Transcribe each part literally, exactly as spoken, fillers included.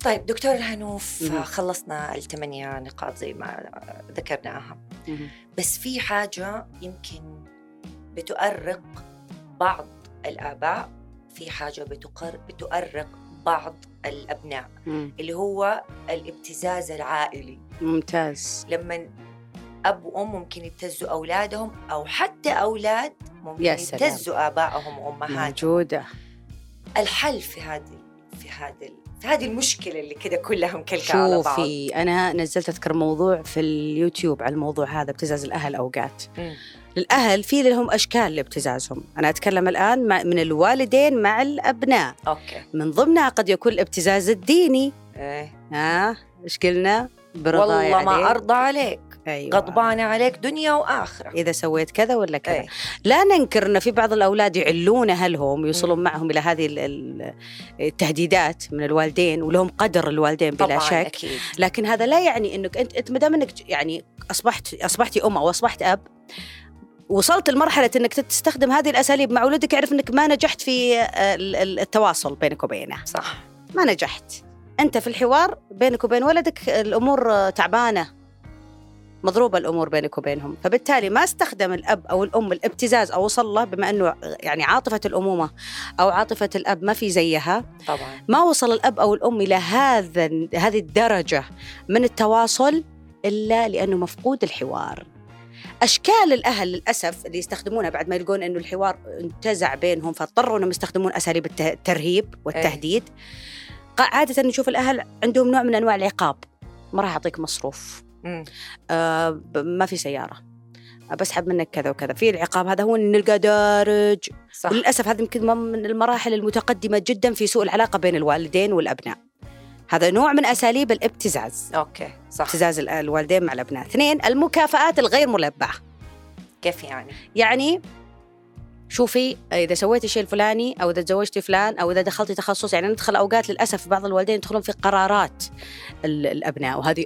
طيب دكتور هنوف، خلصنا الثمانية نقاط زي ما ذكرناها، بس في حاجة يمكن بتؤرق بعض الآباء، في حاجة بتقر بتؤرق بعض الأبناء، مم. اللي هو الابتزاز العائلي. ممتاز. لما أب وأم ممكن يبتزوا أولادهم، أو حتى أولاد ممكن يبتزوا آبائهم وأمهاتهم. موجودة. الحل في هذه في هذه في هذه المشكلة اللي كده كلها مكلكة على بعض. شوفي، أنا نزلت أذكر موضوع في اليوتيوب على الموضوع هذا، ابتزاز الأهل أوقات. م. الأهل في لهم أشكال لابتزازهم. أنا أتكلم الآن من الوالدين مع الأبناء. أوكي. من ضمنها قد يكون الابتزاز الديني. إيه. ها إيش قلنا؟ والله عليك. ما أرضى عليك. أيوة. غضبانة عليك دنيا وآخرة إذا سويت كذا ولا كذا. أي. لا ننكر أن في بعض الأولاد يعلون أهلهم ويوصلون معهم إلى هذه التهديدات من الوالدين، ولهم قدر الوالدين بلا شك. أكيد. لكن هذا لا يعني أنك أنت أنت مدام أنك يعني أصبحت أصبحتي أم أو أصبحت أب، وصلت لمرحلة أنك تستخدم هذه الأساليب مع ولدك، اعرف أنك ما نجحت في التواصل بينك وبينه. صح. ما نجحت أنت في الحوار بينك وبين ولدك، الأمور تعبانة، مضروبة الأمور بينك وبينهم. فبالتالي ما استخدم الأب أو الأم الابتزاز أو وصل له، بما أنه يعني عاطفة الأمومة أو عاطفة الأب ما في زيها طبعا. ما وصل الأب أو الأم إلى هذا هذه الدرجة من التواصل إلا لأنه مفقود الحوار. أشكال الأهل للأسف اللي يستخدمونها بعد ما يلقون أنه الحوار انتزع بينهم، فاضطروا أنهم يستخدمون أساليب الترهيب والتهديد. عادة نشوف الأهل عندهم نوع من أنواع العقاب، ما راح أعطيك مصروف، آه ما في سيارة، بسحب منك كذا وكذا. في العقاب هذا هو أن نلقى دارج. صح. وللأسف هذا يمكن من المراحل المتقدمة جدا في سوء العلاقة بين الوالدين والأبناء. هذا نوع من أساليب الابتزاز. أوكي صح. ابتزاز الوالدين مع الأبناء. اثنين، المكافآت الغير ملبعة. كيف يعني؟ يعني شوفي، إذا سويتي الشيء الفلاني، أو إذا تزوجتي فلان، أو إذا دخلتي تخصص، يعني ندخل أوقات للأسف بعض الوالدين يدخلون في قرارات الأبناء، وهذه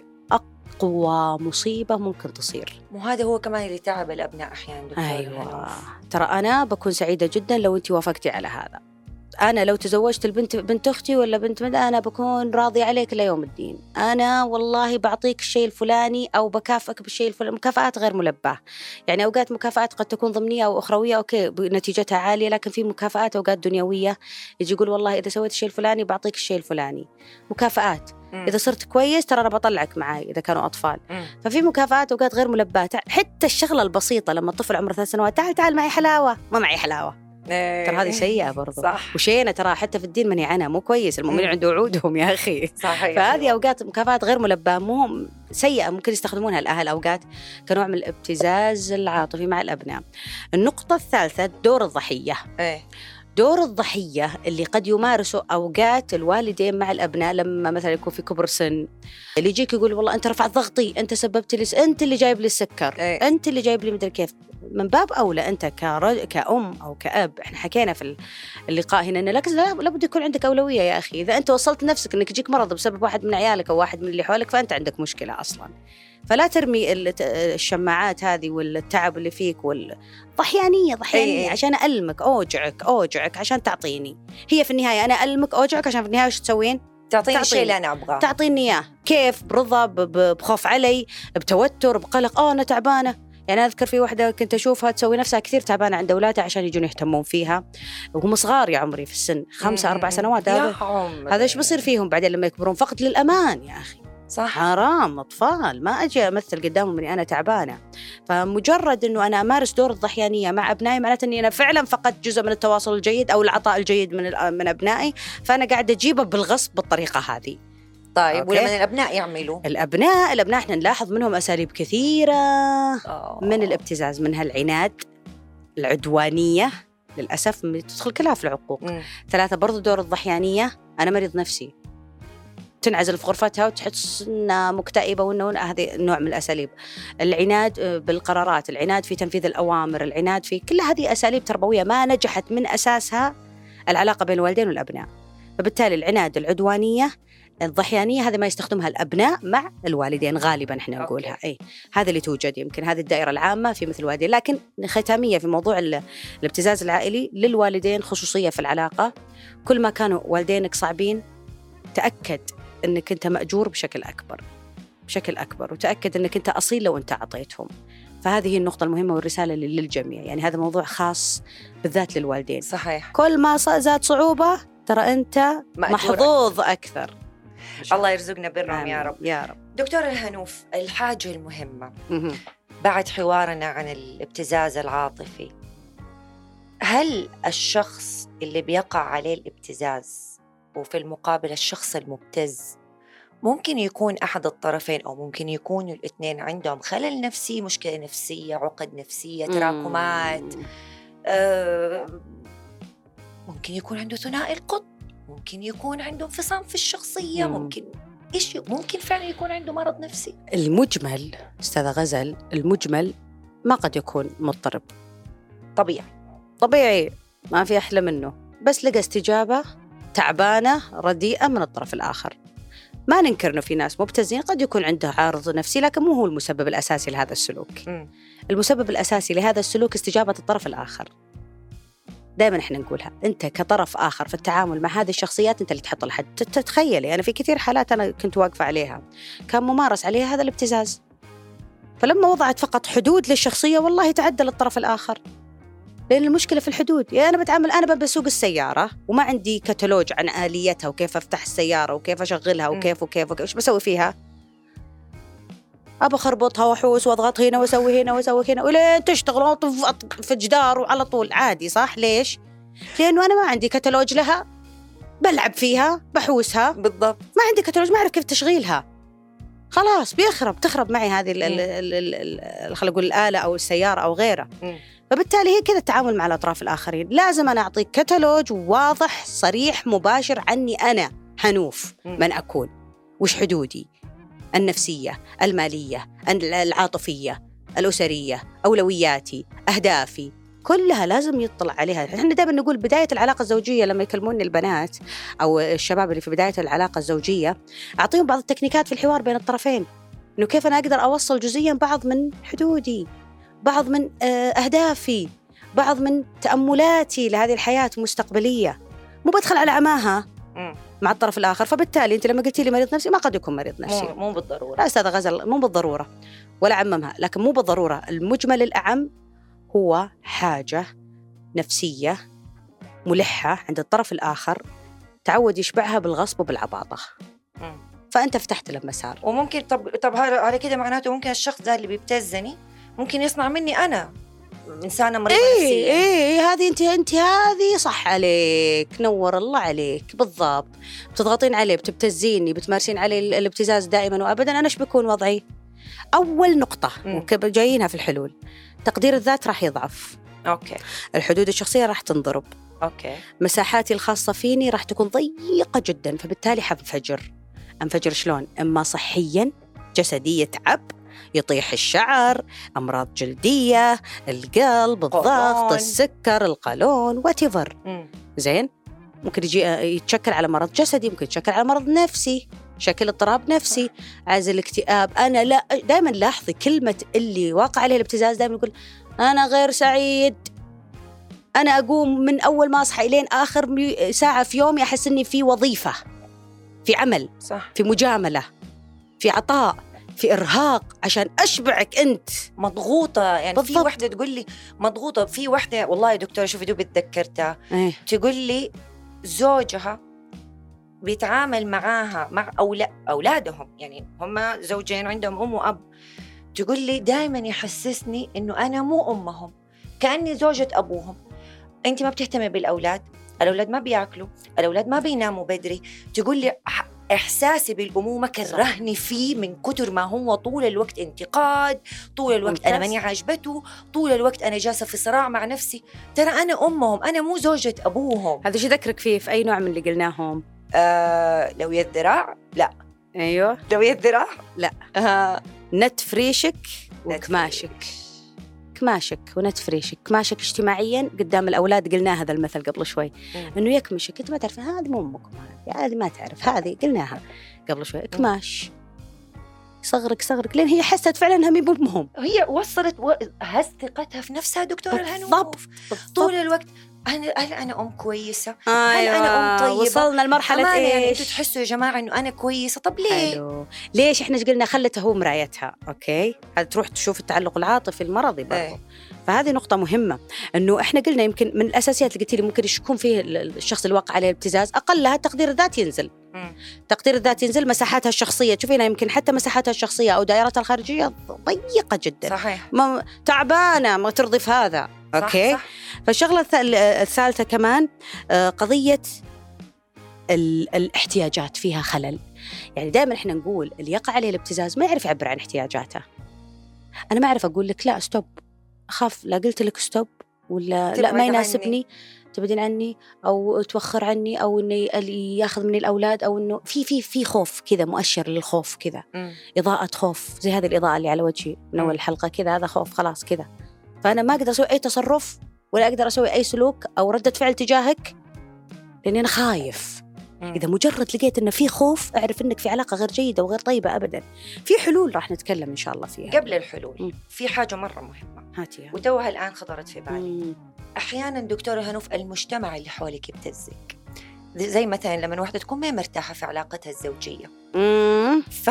أقوى مصيبة ممكن تصير. وهذا هو كمان اللي تعب الأبناء أحيانا. أيوة. ترى أنا بكون سعيدة جدا لو أنت وافقتي على هذا. أنا لو تزوجت البنت بنت أختي ولا بنت مدى، أنا بكون راضي عليك ليوم الدين. أنا والله بعطيك الشيء الفلاني أو بكافئك بالشيء الفلاني. مكافآت غير ملباة. يعني أوقات مكافآت قد تكون ضمنية أو أخروية، أوكي نتيجتها عالية، لكن في مكافآت أوقات دنيوية، يجي يقول والله إذا سويت الشيء الفلاني بعطيك الشيء الفلاني. مكافآت. م. إذا صرت كويس ترى أنا بطلعك معي إذا كانوا أطفال. م. ففي مكافآت أوقات غير ملباة. حتى الشغلة البسيطة لما الطفل عمره ثلاث سنوات، تعال تعال معي حلاوة، ما معي حلاوة، ترى هذه سيئة برضو. صح. وشينا ترى حتى في الدين مني عنها، مو كويس. المؤمنين عنده وعودهم يا أخي. صحيح. فهذه أوقات مكافآت غير ملباة مو سيئة، ممكن يستخدمونها الأهل أوقات كنوع من الابتزاز العاطفي مع الأبناء. النقطة الثالثة، دور الضحية. إيه؟ دور الضحية اللي قد يمارسه أوقات الوالدين مع الأبناء لما مثلا يكون في كبر سن، اللي يجيك يقول والله أنت رفعت ضغطي، أنت سببت لي، أنت اللي جايب لي السكر. إيه؟ أنت اللي جايب لي مدري كيف. من باب أولى أنت كرج... كأم أو كأب، إحنا حكينا في اللقاء هنا إن لكن لابد يكون عندك أولوية يا أخي. إذا أنت وصلت نفسك إنك يجيك مرض بسبب واحد من عيالك أو واحد من اللي حولك، فأنت عندك مشكلة أصلاً. فلا ترمي الشماعات هذه والتعب اللي فيك والضحيانية ضحيانية. أي. عشان ألمك أوجعك أوجعك عشان تعطيني. هي في النهاية أنا ألمك أوجعك عشان في النهاية وش تسوين؟ تعطيني الشيء اللي أنا أبغاه. تعطيني إياه. كيف؟ برضا، بخوف علي، بتوتر، بقلق. آه أنا تعبانة. يعني أذكر في واحدة كنت أشوفها تسوي نفسها كثير تعبانة عند أولادها عشان يجون يهتمون فيها، وهم صغار يا عمري في السن، خمسة أربع سنوات. هذا هذا إيش بصير فيهم بعدين لما يكبرون؟ فقد للأمان يا أخي. صح. حرام أطفال، ما أجي أمثل قدامهم أني أنا تعبانة. فمجرد أنه أنا أمارس دور الضحيانية مع أبنائي معناته أني أنا فعلا فقدت جزء من التواصل الجيد أو العطاء الجيد من من أبنائي، فأنا قاعدة أجيبه بالغصب بالطريقة هذه. طيب ولما الأبناء يعملوا الأبناء الأبناء إحنا نلاحظ منهم أساليب كثيرة أوه. من الابتزاز، منها العناد، العدوانية للأسف تدخل كلها في العقوق. م. ثلاثة برضو دور الضحيانية، أنا مريض نفسي، تنعزل في غرفتها وتحس إنها مكتئبة، وإنه هذه النوع من الأساليب. العناد بالقرارات، العناد في تنفيذ الأوامر، العناد في كل هذه أساليب تربوية ما نجحت من أساسها العلاقة بين الوالدين والأبناء. فبالتالي العناد، العدوانية، الضحيانية، هذا ما يستخدمها الأبناء مع الوالدين غالباً إحنا نقولها. أي هذا اللي توجد، يمكن هذه الدائرة العامة في مثل الوالدين. لكن ختامية في موضوع الابتزاز العائلي، للوالدين خصوصية في العلاقة. كل ما كانوا والدينك صعبين تأكد أنك أنت مأجور بشكل أكبر بشكل أكبر وتأكد أنك أنت أصيل لو أنت أعطيتهم. فهذه النقطة المهمة والرسالة للجميع، يعني هذا موضوع خاص بالذات للوالدين. صحيح. كل ما زاد صعوبة ترى أنت محظوظ أكثر. الله يرزقنا برهم يا رب. يا رب. دكتورة الهنوف، الحاجة المهمة بعد حوارنا عن الابتزاز العاطفي، هل الشخص اللي بيقع عليه الابتزاز وفي المقابل الشخص المبتز ممكن يكون أحد الطرفين أو ممكن يكونوا الاثنين عندهم خلل نفسي، مشكلة نفسية، عقد نفسية، تراكمات، آه ممكن يكون عنده ثنائي القطب، ممكن يكون عنده انفصام في الشخصية، مم. ممكن إيش ممكن فعلا يكون عنده مرض نفسي. المجمل أستاذة غزل، المجمل ما قد يكون مضطرب، طبيعي طبيعي ما في أحلى منه، بس لقى استجابة تعبانة رديئة من الطرف الآخر. ما ننكر إنه في ناس مبتزين قد يكون عنده عارض نفسي، لكن مو هو المسبب الأساسي لهذا السلوك. م. المسبب الأساسي لهذا السلوك استجابة الطرف الآخر. دائما إحنا نقولها، أنت كطرف آخر في التعامل مع هذه الشخصيات أنت اللي تحط الحد. تتخيلي أنا في كثير حالات أنا كنت واقفة عليها كان ممارس عليها هذا الابتزاز، فلما وضعت فقط حدود للشخصية والله تعدل الطرف الآخر، لأن المشكلة في الحدود. يعني أنا بتعامل أنا بسوق السيارة وما عندي كتالوج عن آليتها وكيف أفتح السيارة وكيف أشغلها وكيف وكيف وكيف، إيش بسوي فيها؟ أبى أخربطها وأحوس وأضغط هنا وأسوي هنا وأسوي هنا ولين تشتغل وأطف في جدار وعلى طول عادي. صح؟ ليش؟ لأنه أنا ما عندي كتالوج لها، بلعب فيها بحوسها. بالضبط. ما عندي كتالوج، ما أعرف كيف تشغيلها، خلاص بيخرب تخرب معي هذه خلينا نقول الآلة أو السيارة أو غيرها. م. فبالتالي هي كذا التعامل مع الأطراف الآخرين، لازم أنا أعطيك كتالوج واضح صريح مباشر عني أنا هنوف من أكون، وش حدودي النفسية، المالية، العاطفية، الأسرية، أولوياتي، أهدافي، كلها لازم يطلع عليها. إحنا دائما نقول بداية العلاقة الزوجية لما يكلموني البنات أو الشباب اللي في بداية العلاقة الزوجية أعطيهم بعض التكنيكات في الحوار بين الطرفين، إنه كيف أنا أقدر أوصل جزئيا بعض من حدودي، بعض من أهدافي، بعض من تأملاتي لهذه الحياة المستقبلية، مو بدخل على عماها مع الطرف الآخر. فبالتالي أنت لما قلتي لي مريض نفسي، ما قد يكون مريض نفسي، مو, مو بالضرورة. لا أستاذة غزل، مو بالضرورة ولا عممها، لكن مو بالضرورة. المجمل الأعم هو حاجة نفسية ملحة عند الطرف الآخر تعود يشبعها بالغصب وبالعباطة، م. فأنت فتحت له مسار. وممكن طب طب على كده معناته ممكن الشخص ده اللي بيبتزني ممكن يصنع مني أنا إنسانة مريضة إيه نفسيا. إيه هذه أنت أنت هذه صح عليك، نور الله عليك بالضبط. بتضغطين عليه، بتبتزيني، بتمارسين عليه الابتزاز دائما وأبدا. أنا إيش بكون وضعي؟ أول نقطة جايينها في الحلول، تقدير الذات راح يضعف. أوكي. الحدود الشخصية راح تنضرب. أوكي. مساحاتي الخاصة فيني راح تكون ضيقة جدا، فبالتالي حنفجر. أنفجر شلون؟ إما صحيا، جسدية تعب، يطيح الشعر، أمراض جلدية، القلب، الضغط، السكر، القولون، واتيفر. زين، ممكن يجي يتشكل على مرض جسدي، ممكن يتشكل على مرض نفسي، شكل اضطراب نفسي، عزل، اكتئاب. أنا لا دائما لاحظي كلمة اللي واقع عليه الابتزاز دائما يقول أنا غير سعيد، أنا أقوم من أول ما أصحى إلين آخر ساعة في يومي أحس إني في وظيفة، في عمل، صح. في مجاملة، في عطاء، في إرهاق عشان أشبعك أنت. مضغوطة يعني بالضبط. في وحدة تقول لي مضغوطة، في وحدة والله يا دكتورة شوفي دوب اتذكرتها، إيه؟ تقول لي زوجها بيتعامل معاها مع أولا أولادهم، يعني هم زوجين عندهم أم وأب، تقول لي دائما يحسسني إنه أنا مو أمهم، كأني زوجة أبوهم. أنت ما بتهتمي بالأولاد، الأولاد ما بيأكلوا، الأولاد ما بيناموا بدري. تقول لي إحساسي بالأمومة كرهني فيه من كتر ما هو طول الوقت انتقاد، طول الوقت ممتاز. أنا ماني عاجبته، طول الوقت أنا جالسة في صراع مع نفسي. ترى أنا أمهم، أنا مو زوجة أبوهم. هذا شي ذكرك فيه في أي نوع من اللي قلناهم؟ آه لو يد ذراع لا. أيوه لو يد ذراع لا. آه. نت فريشك وكماشك، كماشك ونت فريشك. كماشك اجتماعيا قدام الأولاد، قلنا هذا المثل قبل شوي، إنه يكمشك، أنت ما تعرف هذه مو أمكم، هذه ما تعرف، هذه قلناها قبل شوي. كماش صغرك صغرك لين هي حست فعلا انها مي بأمهم، هي وصلت و... هز ثقتها في نفسها دكتورة الهنوف. بالضبط. طول الوقت أنا هل أنا أم كويسة؟ أيوة. هل أنا أم طيبة؟ وصلنا لمرحلة إيش؟ يعني أنتوا تحسوا يا جماعة إنه أنا كويسة، طب ليه؟ حلو. ليش إحنا قلنا خلته هو مرايتها، أوكي؟ تروح تشوف التعلق العاطفي المرضي برضه. ايه. فهذه نقطة مهمة، إنه إحنا قلنا يمكن من الأساسيات اللي قلت لي ممكن يكون فيه الشخص اللي وقع عليه الابتزاز أقلها تقدير الذات ينزل. م. تقدير الذات ينزل، مساحاتها الشخصية تشوفينها يمكن حتى مساحاتها الشخصية أو دائرتها الخارجية ضيقة جدا. صحيح. ما تعبانة ما ترضي في هذا. صح أوكي. صح. فالشغلة الثالثة كمان قضية الاحتياجات فيها خلل. يعني دائما إحنا نقول اللي يقع عليه الابتزاز ما يعرف يعبر عن احتياجاته. أنا ما أعرف أقول لك لا ستوب، أخاف لا قلت لك ستوب ولا لا ما يناسبني تبعدين عني أو توخر عني أو إنه ياخذ مني الأولاد أو إنه في في في خوف كذا، مؤشر للخوف كذا، إضاءة خوف زي هذه الإضاءة اللي على وجهي من أول الحلقة كذا، هذا خوف خلاص كذا. فأنا ما أقدر أسوي أي تصرف ولا أقدر أسوي أي سلوك أو ردة فعل تجاهك لأني أنا خايف. مم. إذا مجرد لقيت إنه في خوف أعرف إنك في علاقة غير جيدة وغير طيبة أبدا. في حلول راح نتكلم إن شاء الله فيها. قبل الحلول مم. في حاجة مرة مهمة هاتيها وتوها الآن خطرت في بالي. مم. أحيانا دكتورة هنوف المجتمع اللي حولك يبتزك، زي مثلا لما واحدة تكون ما مرتاحة في علاقتها الزوجية. ف...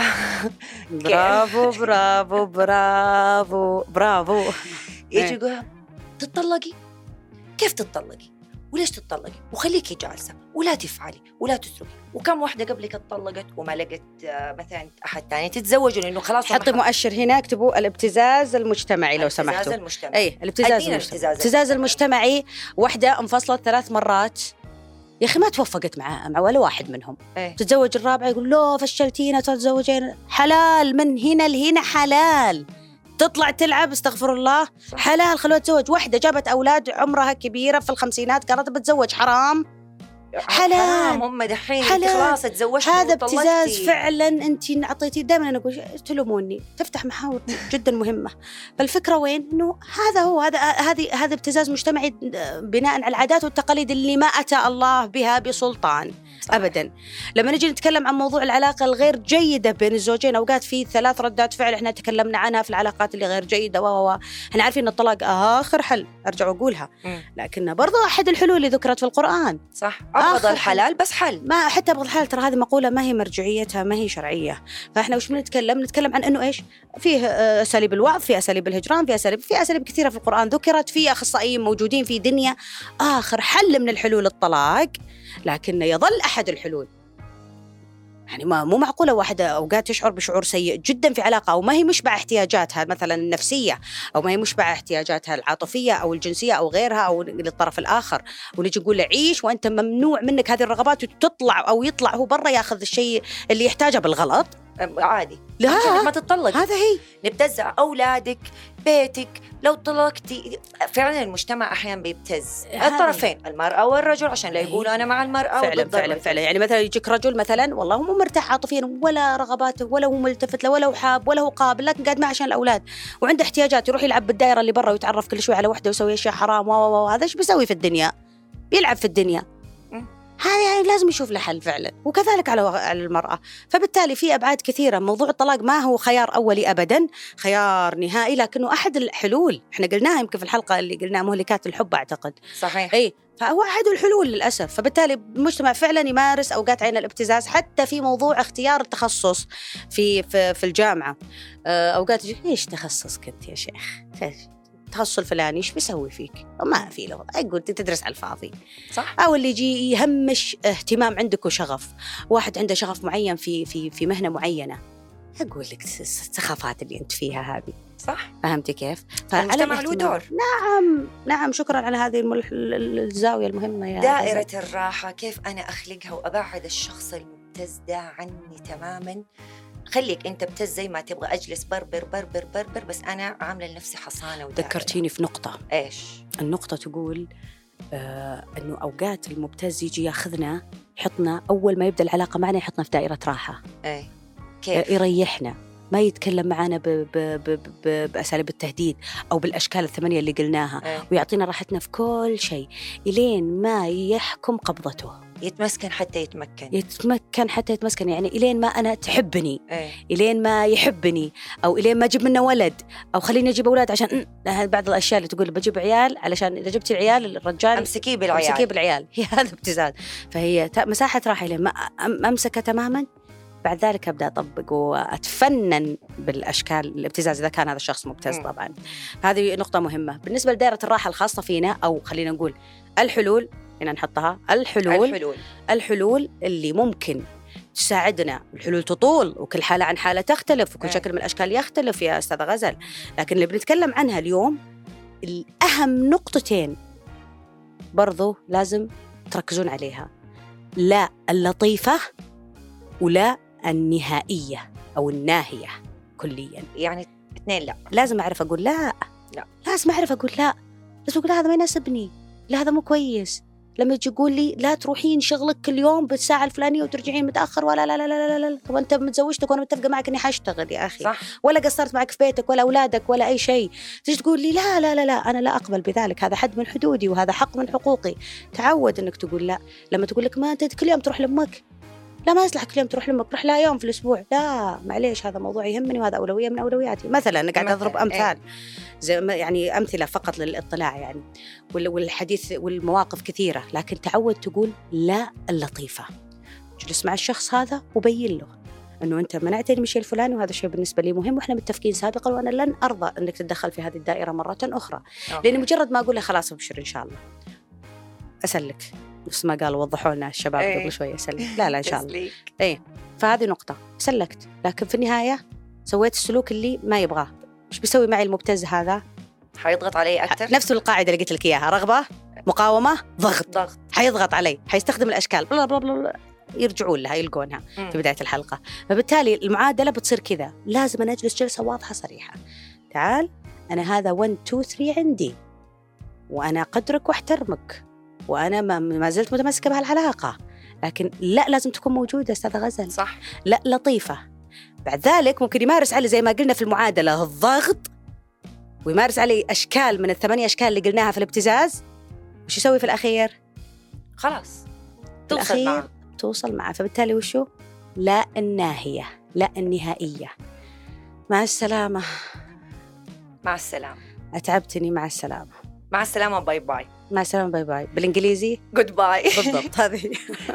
برافو برافو برافو برافو يجي يقول تتطلقي، كيف تتطلقي وليش تتطلقي وخليكي جالسة ولا تفعلي ولا تسرقي. وكم واحدة قبلك اتطلقت وما لقت مثلا أحد تاني تتزوج لأنه خلاص. حطي مؤشر هنا اكتبوا الابتزاز المجتمعي لو سمحتوا. الابتزاز المجتمعي. أي الابتزاز المجتمعي. الابتزاز المجتمعي. واحدة انفصلت ثلاث مرات يا أخي ما توفقت مع مع ولا واحد منهم. أيه؟ تتزوج الرابعة يقول لا فشلتينا تتزوجين. حلال من هنا لهنا حلال. تطلع تلعب استغفر الله. صح. حلال خلوها تتزوج. واحدة جابت أولاد عمرها كبيرة في الخمسينات قالت بتزوج حرام. حلال. حرام هم دحين خلاص تزوجتي. هذا ابتزاز فعلا. أنت أعطيتي دائما أنا أقول تلوموني تفتح محاور جدا مهمة. فالفكرة وين إنه هذا هو هذا هذه هذا ابتزاز مجتمعي بناء على العادات والتقاليد اللي ما أتى الله بها بسلطان. صحيح. أبدا. لما نجي نتكلم عن موضوع العلاقة الغير جيدة بين الزوجين أوقات في ثلاث ردات فعل إحنا تكلمنا عنها في العلاقات اللي غير جيدة و إحنا عارفين إن الطلاق آخر حل أرجع وأقولها لكن برضو أحد الحلول اللي ذكرت في القرآن. صح. أبغض الحلال بس حل. ما حتى أبغض الحلال ترى هذه مقولة ما هي مرجعيتها ما هي شرعية. فإحنا وش بنتكلم نتكلم عن إنه إيش فيه أساليب الوعظ، في أساليب الهجران، في أساليب في أساليب كثيرة في القرآن ذكرت، في أخصائيين موجودين في دنيا. آخر حل من الحلول الطلاق لكن يظل أحد الحلول. يعني ما مو معقولة واحدة أوقات تشعر بشعور سيء جدا في علاقة أو ما هي مشبع احتياجاتها مثلا النفسية أو ما هي مشبع احتياجاتها العاطفية أو الجنسية أو غيرها أو للطرف الآخر ونجي نقول له عيش وأنت ممنوع منك هذه الرغبات وتطلع أو يطلع هو برا ياخذ الشيء اللي يحتاجه بالغلط. عادي. لا عشان ما تتطلق. هذا هي نبتزع أولادك بيتك لو طلقتي. فعلا المجتمع أحيانا بيبتز الطرفين المرأة والرجل عشان لا يقولوا أنا مع المرأة. فعلا فعلا فعلا. يعني مثلا يجيك رجل مثلا والله هو مو مرتاح عاطفيا ولا رغباته ولا هو ملتفت له ولا هو حاب ولا هو قابل لكن قاعد معه عشان الأولاد وعنده احتياجات يروح يلعب بالدائرة اللي برا ويتعرف كل شوي على وحدة ويسوي أشياء حرام وهذا إيش بيسوي في الدنيا؟ بيلعب في الدنيا. هذا يعني لازم يشوف له حل فعلا. وكذلك على المرأة. فبالتالي في أبعاد كثيرة. موضوع الطلاق ما هو خيار أولي أبدا خيار نهائي لكنه أحد الحلول. إحنا قلناها يمكن في الحلقة اللي قلناها مهلكات الحب أعتقد. صحيح. أي فهو أحد الحلول للأسف. فبالتالي المجتمع فعلا يمارس أوقات عين الابتزاز حتى في موضوع اختيار التخصص في في, في الجامعة. أوقات يجي إيش تخصصك أنت يا شيخ؟ التخصص الفلاني إيش بيسوي فيك؟ ما في له أقول تدرس على الفاضي. صح. أو اللي يجي يهمش اهتمام عندك وشغف. واحد عنده شغف معين في في في مهنة معينة. أقول لك السخافات اللي أنت فيها هذه. صح. فهمتي كيف؟ المجتمع له دور. نعم نعم. شكرا على هذه الزاوية المهمة يا دائرة بزل. الراحة كيف أنا أخلقها وأبعد الشخص المبتز ده عني تماما. خليك أنت ابتز زي ما تبغى أجلس بربر بربر بربر بس أنا عاملة لنفسي حصانة ودائرة. ذكرتيني في نقطة. إيش؟ النقطة تقول آه أنه أوقات المبتز يجي ياخذنا يحطنا أول ما يبدأ العلاقة معنا يحطنا في دائرة راحة. إيه كيف؟ آه يريحنا ما يتكلم معنا ب ب ب ب بأساليب التهديد أو بالأشكال الثمانية اللي قلناها. إيه؟ ويعطينا راحتنا في كل شيء إلين ما يحكم قبضته. يتمسكن حتى يتمكن يتمكن حتى يتمسكن يعني إلين ما أنا تحبني ايه. إلين ما يحبني، أو إلين ما أجيب منه ولد، أو خليني أجيب أولاد عشان بعض الأشياء اللي تقول بجيب عيال علشان إذا جبت العيال الرجال أمسكيه بالعيال أمسكيه بالعيال هي هذا ابتزاز. فهي مساحة راحة إلين ما أمسكه تماماً، بعد ذلك أبدأ أطبق وأتفنن بالأشكال الابتزاز إذا كان هذا الشخص مبتز طبعاً. هذه نقطة مهمة بالنسبة لدائرة الراحة الخاصة فينا، أو خلينا نقول الحلول هنا نحطها. الحلول الحلول, الحلول اللي ممكن تساعدنا. الحلول تطول وكل حالة عن حالة تختلف وكل شكل من الأشكال يختلف يا أستاذة غزل، لكن اللي بنتكلم عنها اليوم الأهم نقطتين برضو لازم تركزون عليها: لا اللطيفة ولا النهائية أو الناهية كلياً. يعني اثنين لا، لازم أعرف أقول لا لا لازم أعرف أقول لا لازم أقول هذا ما يناسبني، لا هذا مو كويس. لما تجي تقول لي لا تروحين شغلك كل يوم بالساعة الفلانية وترجعين متأخر ولا لا لا لا لا لا، طب أنت متزوجتك وأنا متفقة معك إني حاشتغل يا أخي، صح. ولا قصرت معك في بيتك ولا أولادك ولا أي شيء، تجي تقول لي لا لا لا لا أنا لا أقبل بذلك، هذا حد من حدودي وهذا حق من حقوقي. تعود إنك تقول لا. لما تقول لك ما أنت كل يوم تروح لأمك، لا ما يصلح كل يوم تروح لأمك، روح لا يوم في الأسبوع. لا معليش هذا موضوع يهمني وهذا أولوية من أولوياتي. مثلا أنا قاعد أضرب أمثال زي يعني أمثلة فقط للإطلاع يعني، والحديث والمواقف كثيرة، لكن تعود تقول لا اللطيفة. جلس مع الشخص هذا وبين له أنه أنت منعتني من الشيء الفلاني وهذا الشيء بالنسبة لي مهم وإحنا متفقين سابقا وأنا لن أرضى أنك تتدخل في هذه الدائرة مرة أخرى. لأن مجرد ما أقول له خلاص أبشر إن شاء الله أسلك، نفس ما قالوا وضحوا لنا الشباب ايه. قبل شوية سلك، لا لا إن شاء الله إيه. فهذه نقطة سلكت، لكن في النهاية سويت السلوك اللي ما يبغاه. مش بيسوي معي المبتز هذا؟ حيضغط علي أكثر. نفس القاعدة اللي قلت لك إياها: رغبة مقاومة ضغط. ضغط حيضغط علي، حيستخدم الأشكال بلا بلا بلا يرجعون لها يلقونها في بداية الحلقة. فبالتالي المعادلة بتصير كذا، لازم أنا أجلس جلسة واضحة صريحة: تعال أنا هذا واحد اثنين ثلاثة عندي وأنا قدرك واحترمك وأنا ما زلت متمسكة بهالعلاقة، لكن لا لازم تكون موجودة أستاذة غزل. صح. لا لطيفة. بعد ذلك ممكن يمارس علي زي ما قلنا في المعادلة الضغط، ويمارس علي أشكال من الثمانية أشكال اللي قلناها في الابتزاز. وش يسوي في الأخير؟ خلاص توصل معه توصل معه. فبالتالي وشو؟ لا الناهية، لا النهائية. مع السلامة. مع السلامة. أتعبتني. مع السلامة. مع السلامة. باي باي. مع السلامة. باي باي بالإنجليزي جود باي. بالضبط. هذه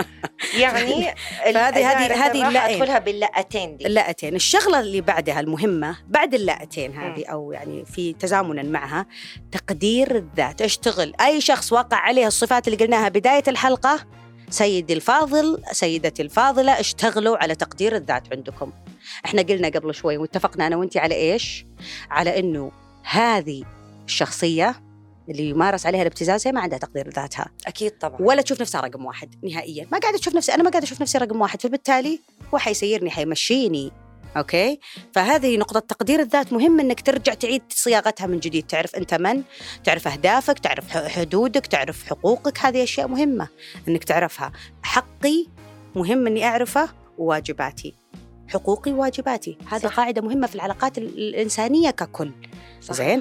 يعني هذه هذه هذه اللائين أدخلها باللأتين دي. اللأتين. الشغلة اللي بعدها المهمة بعد اللأتين هذه أو يعني في تزامنا معها تقدير الذات. اشتغل أي شخص وقع عليه الصفات اللي قلناها بداية الحلقة، سيدي الفاضل سيدتي الفاضلة، اشتغلوا على تقدير الذات عندكم. احنا قلنا قبل شوي واتفقنا أنا وانتي على إيش؟ على إنه هذه الشخصية اللي يمارس عليها الابتزاز هي ما عندها تقدير ذاتها. أكيد طبعا. ولا تشوف نفسها رقم واحد نهائيا. ما قاعدة تشوف نفسي، أنا ما قاعدة أشوف نفسي رقم واحد، فبالتالي هو حيسيرني حيمشيني. أوكي. فهذه نقطة تقدير الذات مهم إنك ترجع تعيد صياغتها من جديد. تعرف أنت من، تعرف أهدافك، تعرف حدودك، تعرف حقوقك. هذه أشياء مهمة إنك تعرفها. حقي مهم إني أعرفه، وواجباتي، حقوقي وواجباتي. هذه قاعدة مهمة في العلاقات الإنسانية ككل. زين.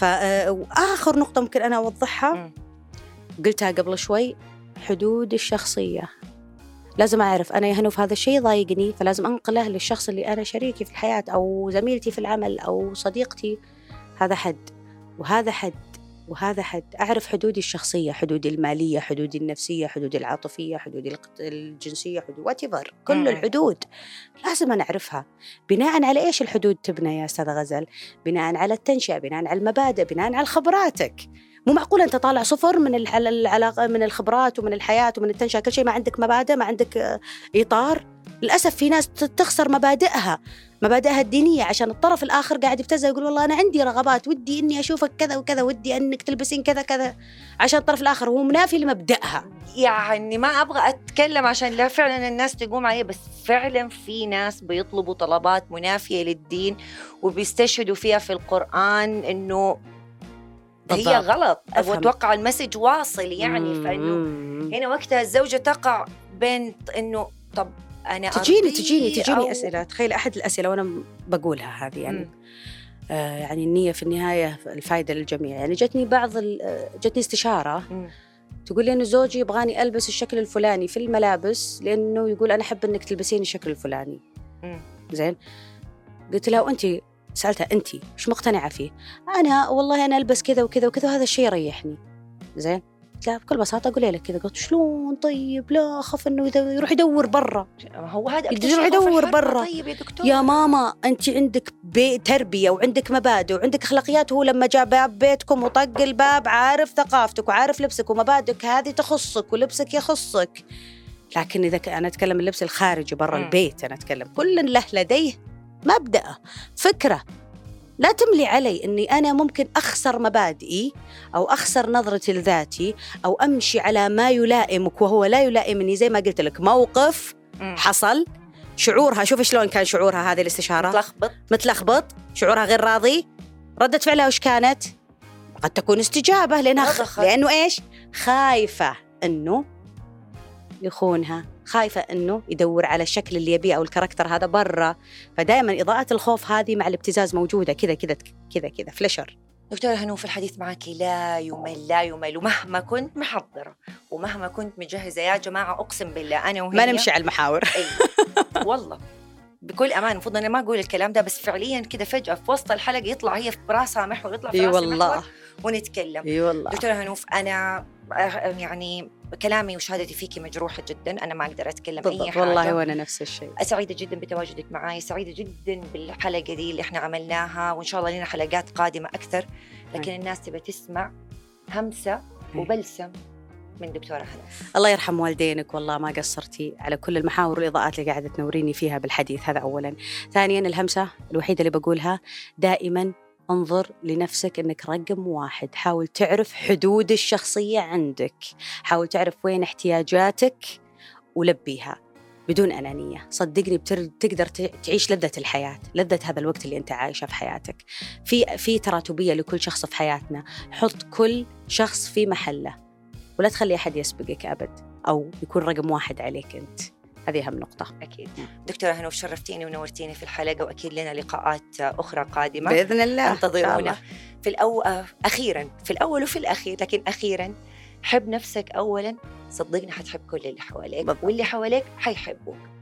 فآخر نقطة ممكن أنا أوضحها م. قلتها قبل شوي: حدود الشخصية. لازم أعرف أنا يا هنوف هذا الشيء ضايقني، فلازم أنقله للشخص اللي أنا شريكي في الحياة أو زميلتي في العمل أو صديقتي. هذا حد وهذا حد وهذا حد. أعرف حدودي الشخصية، حدودي المالية، حدودي النفسية، حدودي العاطفية، حدودي الجنسية، حدود واتيفر. كل الحدود لازم أنا أعرفها. بناء على إيش الحدود تبنى يا أستاذة غزل؟ بناء على التنشئة، بناء على المبادئ، بناء على خبراتك. مو معقول أنت طالع صفر من العلاقة، من الخبرات ومن الحياة ومن التنشئة، كل شيء ما عندك مبادئ، ما عندك إطار. للأسف في ناس تخسر مبادئها، مبادئها الدينية، عشان الطرف الآخر قاعد يبتزها يقول والله أنا عندي رغبات، ودي إني أشوفك كذا وكذا، ودي أنك تلبسين كذا كذا، عشان الطرف الآخر هو منافي لمبدأها. يعني ما أبغى أتكلم عشان لا فعلا الناس تقوم عليه، بس فعلا في ناس بيطلبوا طلبات منافية للدين وبيستشهدوا فيها في القرآن إنه بالضبط. هي غلط. وأتوقع المسج واصل يعني. فإنه هنا وقتها الزوجة تقع بين إنه طب أنا تجيني تجيني تجيني أو... أسئلة. تخيل أحد الأسئلة وأنا بقولها هذه يعني آه يعني النية في النهاية الفائدة للجميع. يعني جتني بعض جتني استشارة تقول لي إنه زوجي يبغاني ألبس الشكل الفلاني في الملابس لأنه يقول أنا أحب إنك تلبسيني الشكل الفلاني. م. زين. قلت لها وأنتِ سألتها أنتِ إيش مقتنعة فيه؟ أنا والله أنا ألبس كذا وكذا وكذا وهذا الشيء يريحني. زين. لا بكل بساطة أقول لك كذا. قلت شلون طيب؟ لا أخاف إنه يروح يدور برا. هو هذا يروح يدور برا. طيب يا دكتور. يا ماما أنت عندك تربية وعندك مبادئ وعندك أخلاقيات. هو لما جاء باب بيتكم وطق الباب عارف ثقافتك وعارف لبسك ومبادئك هذه تخصك ولبسك يخصك. لكن إذا أنا أتكلم اللبس الخارجي برا البيت، أنا أتكلم كل له لديه مبدأ، فكرة. لا تملي علي أني أنا ممكن أخسر مبادئي أو أخسر نظرتي لذاتي أو أمشي على ما يلائمك وهو لا يلائمني. زي ما قلت لك موقف م. حصل، شعورها شوف شلون كان شعورها هذه الاستشارة، متلخبط متلخبط شعورها غير راضي. ردة فعلها وش كانت؟ قد تكون استجابة لأنها خ... لأنه إيش؟ خايفة أنه يخونها، خايفة أنه يدور على الشكل اللي يبيه أو الكاركتر هذا برا. فدائما إضاءة الخوف هذه مع الابتزاز موجودة كذا كذا كذا كذا فلشر. دكتورة هنوف الحديث معك لا يمل لا يمل، ومهما كنت محضرة ومهما كنت مجهزة يا جماعة أقسم بالله أنا وهي ما نمشي على المحاور. أي والله بكل أمان. المفروض أنا ما أقول الكلام ده بس فعليا كده فجأة في وسط الحلقة يطلع هي في راسها محور، يطلع في راسها محور ونتكلم. اي والله دكتورة هنوف أنا يعني كلامي وشهادتي فيكي مجروحة جدا، أنا ما أقدر أتكلم أي حاجة والله وأنا نفس الشيء. سعيدة جدا بتواجدك معي، سعيدة جدا بالحلقة دي اللي إحنا عملناها، وإن شاء الله لنا حلقات قادمة أكثر. لكن هي. الناس تبى تسمع همسة وبلسم من دكتورة هنوف. الله يرحم والدينك، والله ما قصرتي على كل المحاور والإضاءات اللي قاعدة تنوريني فيها بالحديث هذا أولا. ثانيا الهمسة الوحيدة اللي بقولها دائما انظر لنفسك أنك رقم واحد. حاول تعرف حدود الشخصية عندك، حاول تعرف وين احتياجاتك ولبيها بدون أنانية. صدقني بتقدر تعيش لذة الحياة، لذة هذا الوقت اللي أنت عايشة في حياتك. في في تراتبية لكل شخص في حياتنا، حط كل شخص في محله ولا تخلي أحد يسبقك أبد أو يكون رقم واحد عليك أنت. هذه أهم نقطة. أكيد. دكتورة هنوف شرفتيني ونورتيني في الحلقة، وأكيد لنا لقاءات أخرى قادمة بإذن الله. انتظرونا. في الأول أخيرا في الأول وفي الأخير، لكن أخيرا حب نفسك أولا. صدقني حتحب كل اللي حواليك، واللي حواليك حيحبوك.